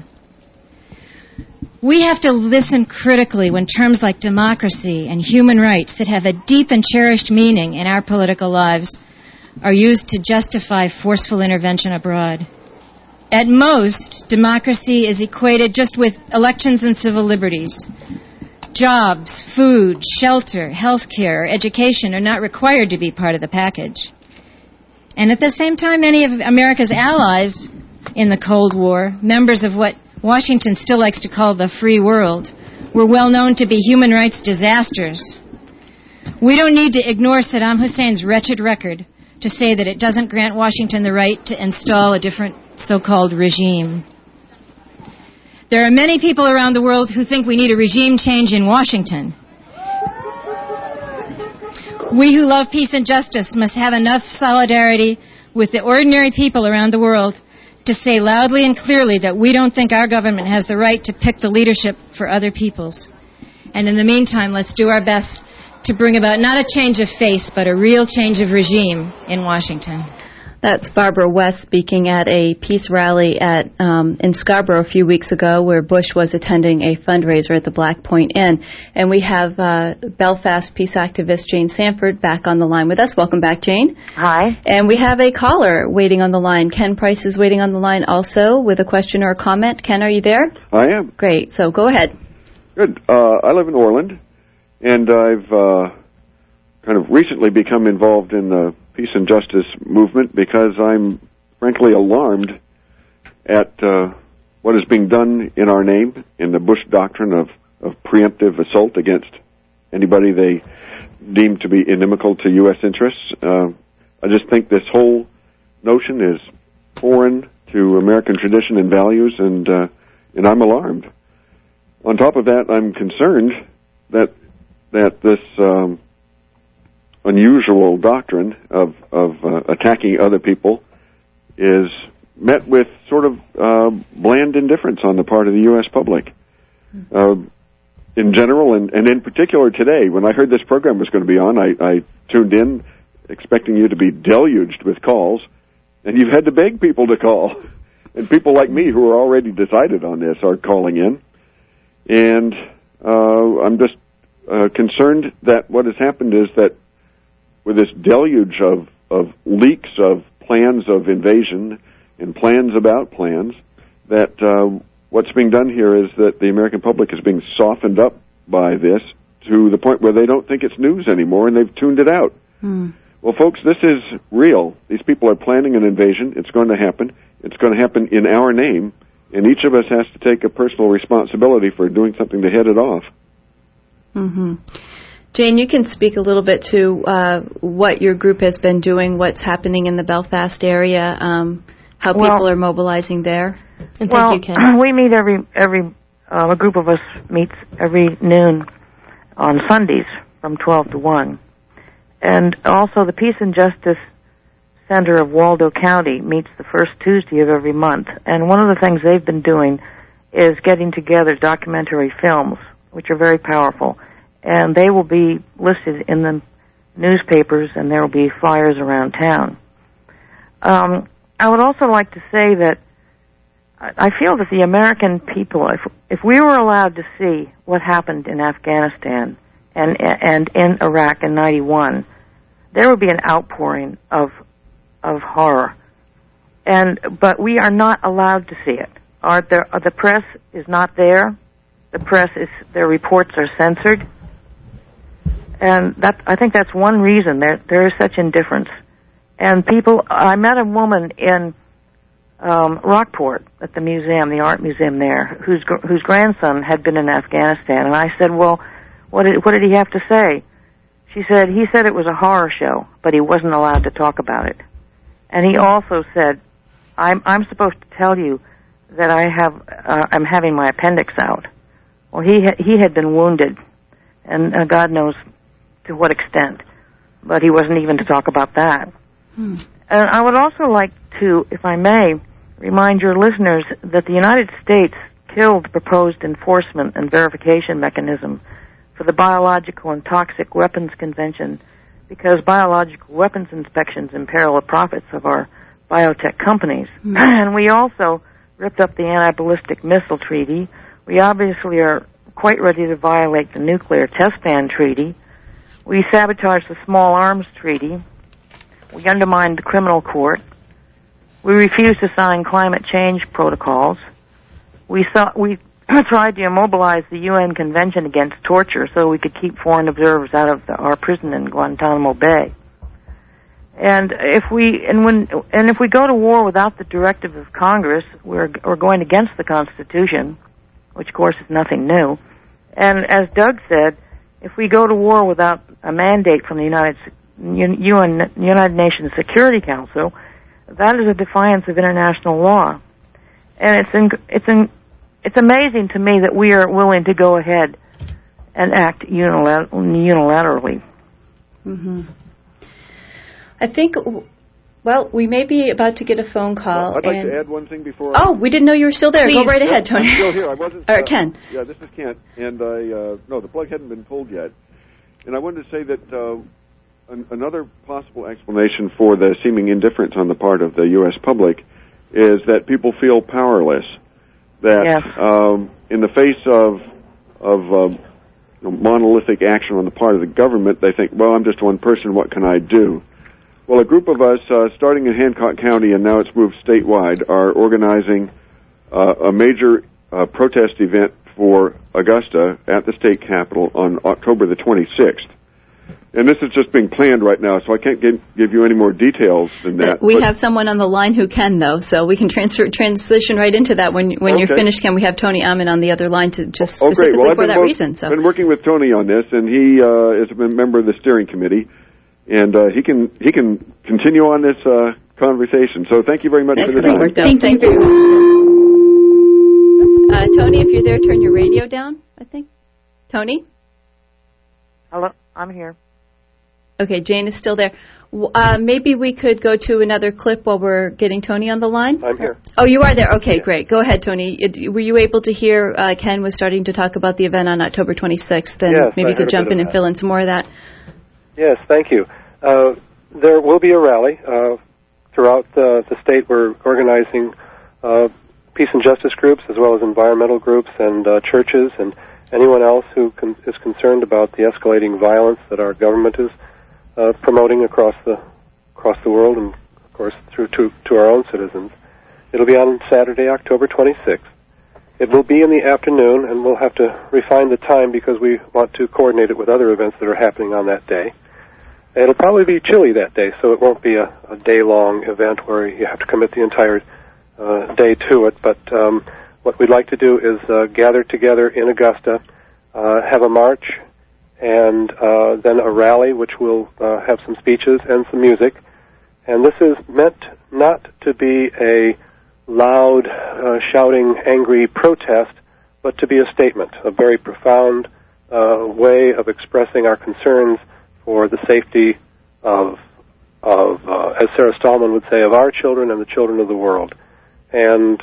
We have to listen critically when terms like democracy and human rights that have a deep and cherished meaning in our political lives are used to justify forceful intervention abroad. At most, democracy is equated just with elections and civil liberties. Jobs, food, shelter, health care, education are not required to be part of the package. And at the same time, many of America's allies in the Cold War, members of what Washington still likes to call the free world, were well known to be human rights disasters. We don't need to ignore Saddam Hussein's wretched record to say that it doesn't grant Washington the right to install a different so-called regime. There are many people around the world who think we need a regime change in Washington. We who love peace and justice must have enough solidarity with the ordinary people around the world to say loudly and clearly that we don't think our government has the right to pick the leadership for other people's. And in the meantime, let's do our best to bring about not a change of face, but a real change of regime in Washington. That's Barbara West speaking at a peace rally in Scarborough a few weeks ago, where Bush was attending a fundraiser at the Black Point Inn. And we have Belfast peace activist Jane Sanford back on the line with us. Welcome back, Jane. Hi. And we have a caller waiting on the line. Ken Price is waiting on the line also with a question or a comment. Ken, are you there? I am. Great. So go ahead. Good. I live in Orland, and I've kind of recently become involved in the peace and justice movement because I'm frankly alarmed at what is being done in our name in the Bush doctrine of preemptive assault against anybody they deem to be inimical to U.S. interests. I just think this whole notion is foreign to American tradition and values, and I'm alarmed. On top of that, I'm concerned that this unusual doctrine of attacking other people is met with sort of bland indifference on the part of the U.S. public. In general, and in particular today, when I heard this program was going to be on, I tuned in expecting you to be deluged with calls, and you've had to beg people to call. And people like me who are already decided on this are calling in. And I'm just concerned that what has happened is that with this deluge of leaks of plans of invasion and plans about plans, that what's being done here is that the American public is being softened up by this to the point where they don't think it's news anymore, and they've tuned it out. Well, folks, this is real. These people are planning an invasion. It's going to happen. It's going to happen in our name, and each of us has to take a personal responsibility for doing something to head it off. Mm-hmm. Jane, you can speak a little bit to what your group has been doing, what's happening in the Belfast area, how people are mobilizing there. And thank you, Ken. We meet a group of us meets every noon on Sundays from 12 to 1. And also the Peace and Justice Center of Waldo County meets the first Tuesday of every month. And one of the things they've been doing is getting together documentary films, which are very powerful. And they will be listed in the newspapers, and there will be flyers around town. I would also like to say that I feel that the American people, if we were allowed to see what happened in Afghanistan and in Iraq in '91, there would be an outpouring of horror. But we are not allowed to see it. The press is not there. Their reports are censored. And I think that's one reason there is such indifference. And I met a woman in Rockport at the museum, the art museum there, whose grandson had been in Afghanistan. And I said, well, what did he have to say? He said it was a horror show, but he wasn't allowed to talk about it. And he also said, I'm supposed to tell you that I'm having my appendix out. Well, he had been wounded, and God knows to what extent, but he wasn't even to talk about that. And I would also like to, if I may, remind your listeners that the United States killed the proposed enforcement and verification mechanism for the Biological and Toxic Weapons Convention because biological weapons inspections imperil the profits of our biotech companies. And we also ripped up the Anti-Ballistic Missile Treaty. We obviously are quite ready to violate the Nuclear Test Ban Treaty. We sabotaged the Small Arms Treaty. We undermined the Criminal Court. We refused to sign climate change protocols. We tried to immobilize the UN Convention Against Torture so we could keep foreign observers out of our prison in Guantanamo Bay. And if we go to war without the directive of Congress, we're going against the Constitution, which of course is nothing new. And as Doug said, if we go to war without a mandate from the United Nations Security Council, that is a defiance of international law. And it's amazing to me that we are willing to go ahead and act unilaterally. Mm-hmm. I think, well, we may be about to get a phone call. I'd like to add one thing before. We didn't know you were still there. Please. Go right ahead, Tony. I'm still here. I wasn't. Ken. Yeah, this is Kent, and no, the plug hadn't been pulled yet. And I wanted to say that another possible explanation for the seeming indifference on the part of the U.S. public is that people feel powerless. That in the face of monolithic action on the part of the government, they think, well, I'm just one person, what can I do? Well, a group of us, starting in Hancock County, and now it's moved statewide, are organizing a major protest event for Augusta at the state capitol on October the 26th. And this is just being planned right now, so I can't give you any more details than that. We have someone on the line who can, though, so we can transition right into that. When you're finished, Ken, we have Tony Amon on the other line to just specifically for that reason. So. I've been working with Tony on this, and he is a member of the steering committee, and he can continue on this conversation. So thank you very much for the time. Thank you. Tony, if you're there, turn your radio down, I think. Tony? Hello, I'm here. Okay, Jane is still there. Maybe we could go to another clip while we're getting Tony on the line? I'm here. Oh, you are there. Okay, great. Go ahead, Tony. Were you able to hear Ken was starting to talk about the event on October 26th? And yes, maybe you could jump in and fill in some more of that. Yes, thank you. There will be a rally throughout the state. We're organizing peace and justice groups as well as environmental groups and churches and anyone else who is concerned about the escalating violence that our government is promoting across the world and, of course, through to our own citizens. It'll be on Saturday, October 26th. It will be in the afternoon, and we'll have to refine the time because we want to coordinate it with other events that are happening on that day. It'll probably be chilly that day, so it won't be a day-long event where you have to commit the entire day to it. But what we'd like to do is gather together in Augusta, have a march, and then a rally, which will have some speeches and some music. And this is meant not to be a loud, shouting, angry protest, but to be a statement, a very profound way of expressing our concerns for the safety of as Sarah Stallman would say, of our children and the children of the world. And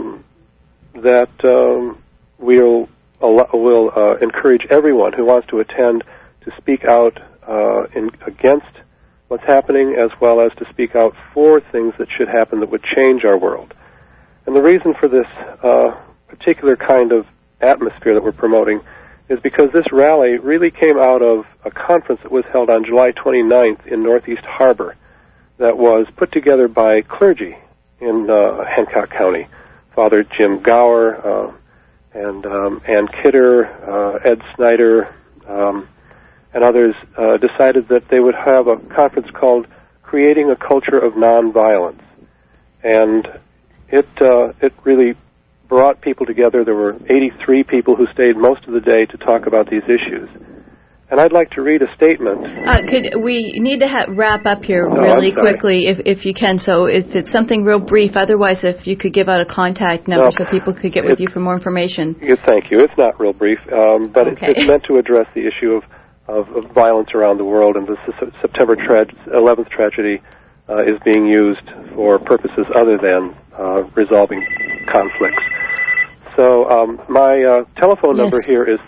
that we'll encourage everyone who wants to attend to speak out against what's happening, as well as to speak out for things that should happen that would change our world. And the reason for this particular kind of atmosphere that we're promoting is because this rally really came out of a conference that was held on July 29th in Northeast Harbor that was put together by clergy in Hancock County. Father Jim Gower and Ann Kidder, Ed Snyder, and others decided that they would have a conference called Creating a Culture of Nonviolence. And it really brought people together. There were 83 people who stayed most of the day to talk about these issues. And I'd like to read a statement. We need to wrap up here really quickly, if you can. So if it's something real brief, otherwise if you could give out a contact number so people could get with you for more information. Yes, thank you. It's not real brief, but it's meant to address the issue of violence around the world, and the September 11th tragedy is being used for purposes other than resolving conflicts. So my telephone number here is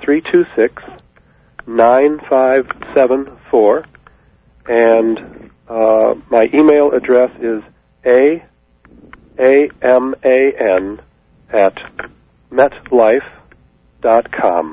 326-9574, and my email address is aaman@metlife.com.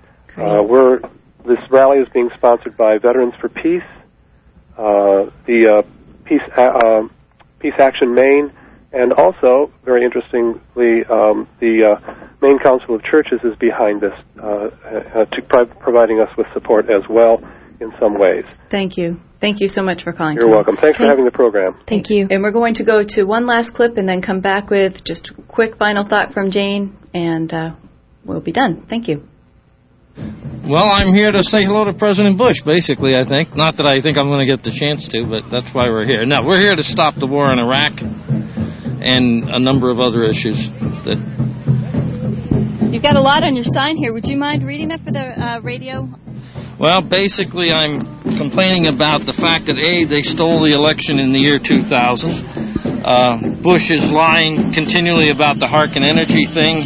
This rally is being sponsored by Veterans for Peace, the Peace Action Maine, and also, very interestingly, the Maine Council of Churches is behind this, providing us with support as well. in some ways. Thank you. Thank you so much for calling. You're welcome. Thanks for having the program. Thank you. And we're going to go to one last clip and then come back with just a quick final thought from Jane, and we'll be done. Thank you. Well, I'm here to say hello to President Bush, basically, I think. Not that I think I'm going to get the chance to, but that's why we're here. No, we're here to stop the war in Iraq and a number of other issues that... You've got a lot on your sign here. Would you mind reading that for the radio? Well, basically, I'm complaining about the fact that, A, they stole the election in the year 2000. Bush is lying continually about the Harkin Energy thing.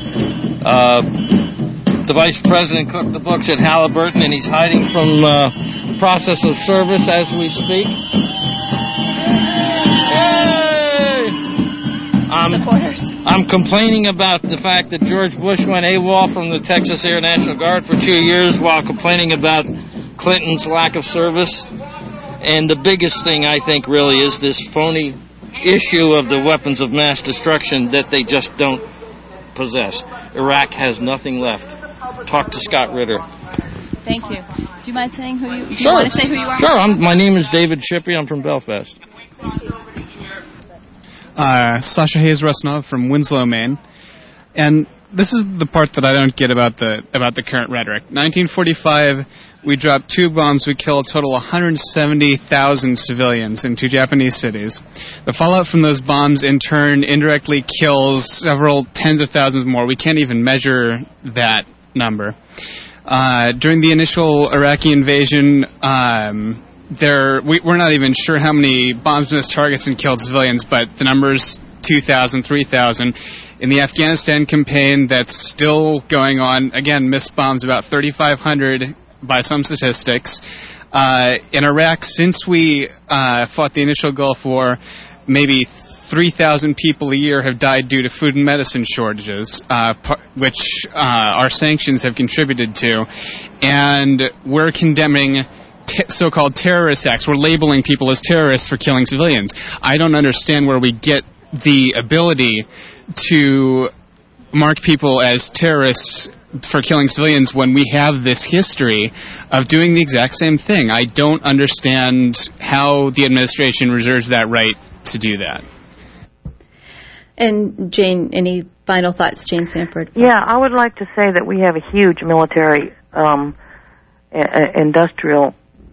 The vice president cooked the books at Halliburton, and he's hiding from process of service as we speak. Supporters. I'm complaining about the fact that George Bush went AWOL from the Texas Air National Guard for 2 years while complaining about Clinton's lack of service. And the biggest thing, I think, really is this phony issue of the weapons of mass destruction that they just don't possess. Iraq has nothing left. Talk to Scott Ritter. Thank you. Do you mind saying who you... Sure. You want to say who you are? Sure. My name is David Shippey. I'm from Belfast. Sasha Hayes Rusnov from Winslow, Maine. And this is the part that I don't get about the current rhetoric. 1945, we dropped 2 bombs. We killed a total of 170,000 civilians in 2 Japanese cities. The fallout from those bombs, in turn, indirectly kills several tens of thousands more. We can't even measure that number. During the initial Iraqi invasion, we're not even sure how many bombs missed targets and killed civilians, but the number's 2,000, 3,000. In the Afghanistan campaign that's still going on, again, missed bombs about 3,500 by some statistics. In Iraq, since we fought the initial Gulf War, maybe 3,000 people a year have died due to food and medicine shortages, which our sanctions have contributed to. And we're condemning so-called terrorist acts. We're labeling people as terrorists for killing civilians. I don't understand where we get the ability to mark people as terrorists for killing civilians when we have this history of doing the exact same thing. I don't understand how the administration reserves that right to do that. And Jane, any final thoughts, Jane Sanford? Yeah, I would like to say that we have a huge military industrial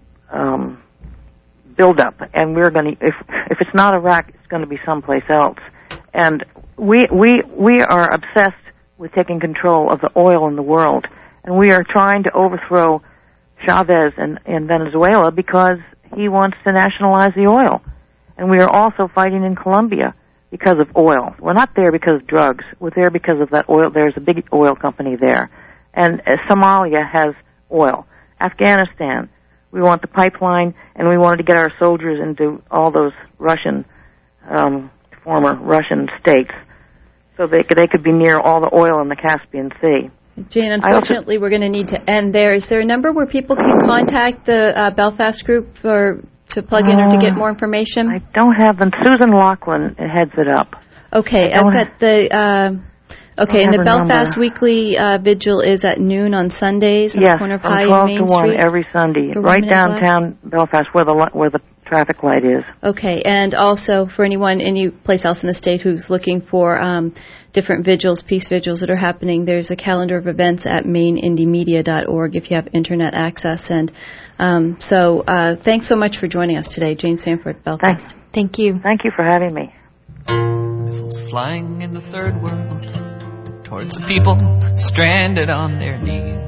buildup, and we're going to, if it's not Iraq, it's going to be someplace else. And we are obsessed with taking control of the oil in the world, and we are trying to overthrow Chavez in Venezuela because he wants to nationalize the oil. And we are also fighting in Colombia because of oil. We're not there because of drugs. We're there because of that oil. There's a big oil company there. And Somalia has oil. Afghanistan, we want the pipeline, and we wanted to get our soldiers into all those Russian, former Russian states, so they could be near all the oil in the Caspian Sea. Jane, unfortunately, we're going to need to end there. Is there a number where people can contact the Belfast group to plug in or to get more information? I don't have them. Susan Laughlin heads it up. Okay, I've got the... and the Belfast Weekly Vigil is at noon on Sundays on the corner of High and Main Street? 12 to 1 every Sunday, right downtown Belfast where the traffic light is. Okay, and also for any place else in the state who's looking for different vigils, peace vigils that are happening, there's a calendar of events at mainindiemedia.org if you have internet access. And so thanks so much for joining us today, Jane Sanford, Belfast. Thank you. Thank you for having me. Missiles flying in the third world towards the people stranded on their knees.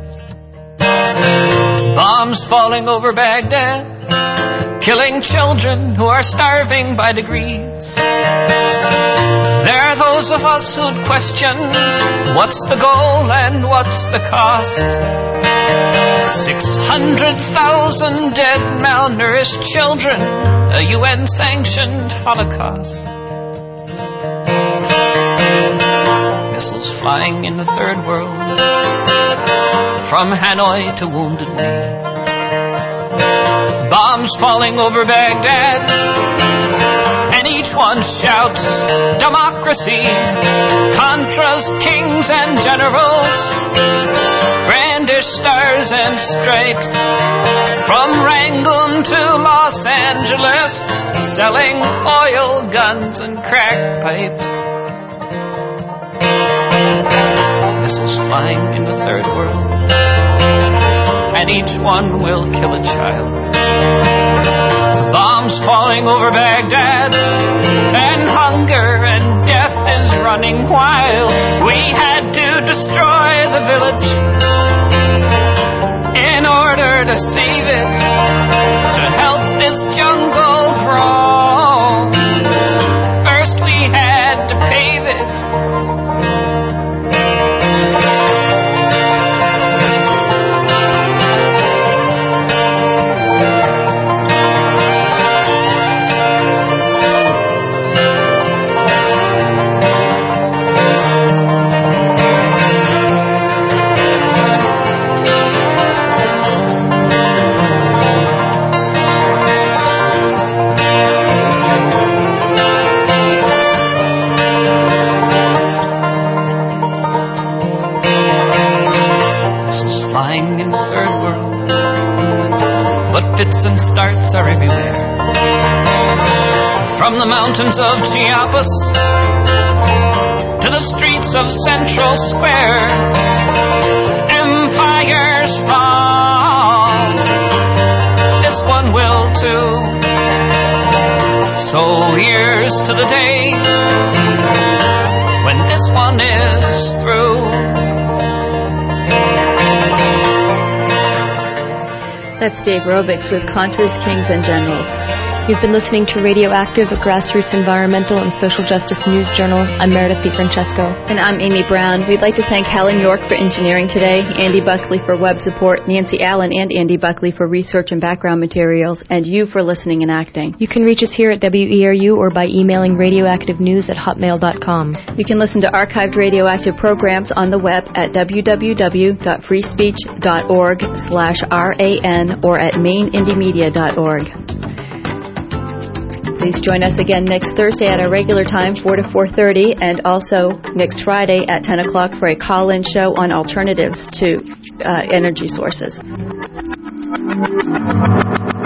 Bombs falling over Baghdad, killing children who are starving by degrees. There are those of us who'd question, what's the goal and what's the cost? 600,000 dead, malnourished children, a UN-sanctioned Holocaust. Missiles flying in the third world, from Hanoi to Wounded Knee. Bombs falling over Baghdad, and each one shouts, democracy. Contras, kings, and generals, grand outlandish stars and stripes. From Rangoon to Los Angeles, selling oil, guns, and crack pipes. Missiles flying in the third world, and each one will kill a child. Bombs falling over Baghdad, and hunger and death is running wild. We had to destroy the village in order to save it, to help this jungle grow. First we had to pave it. In the third world, but fits and starts are everywhere. From the mountains of Chiapas to the streets of Central Square, empires fall. This one will too. So here's to the day when this one is through. That's Dave Robics with Contours, Kings, and Generals. You've been listening to Radioactive, a grassroots environmental and social justice news journal. I'm Meredith DiFrancesco. And I'm Amy Brown. We'd like to thank Helen York for engineering today, Andy Buckley for web support, Nancy Allen and Andy Buckley for research and background materials, and you for listening and acting. You can reach us here at WERU or by emailing radioactivenews@hotmail.com. You can listen to archived Radioactive programs on the web at www.freespeech.org/RAN or at mainindiemedia.org. Please join us again next Thursday at our regular time, 4 to 4:30, and also next Friday at 10 o'clock for a call-in show on alternatives to energy sources.